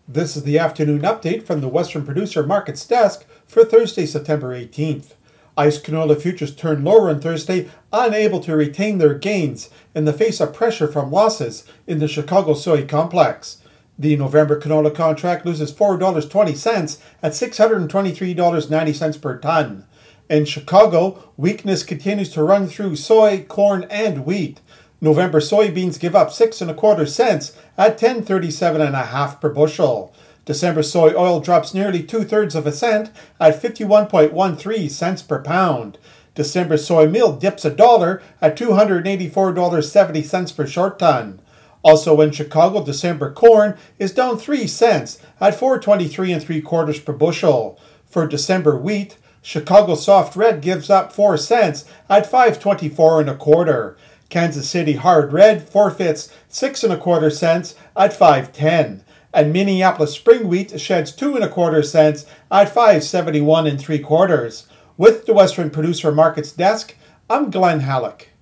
This is the afternoon update from the Western Producer Markets desk for Thursday, September 18th. ICE canola futures turned lower on Thursday, unable to retain their gains in the face of pressure from losses in the Chicago soy complex. The November canola contract loses $4.20 at $623.90 per ton. In Chicago, weakness continues to run through soy, corn, and wheat. November soybeans give up 6 1/4 cents at $10.37.5 per bushel. December soy oil drops nearly 2/3 of a cent at 51.13 cents per pound. December soy meal dips $1 at $284.70 per short ton. Also in Chicago, December corn is down 3 cents at 4.23 3/4 per bushel. For December wheat, Chicago soft red gives up 4 cents at 5.24 1/4. Kansas City hard red forfeits 6 1/4 cents at 5.10. And Minneapolis spring wheat sheds 2 1/4 cents at 5.71 3/4. With the Western Producer Markets desk, I'm Glenn Halleck.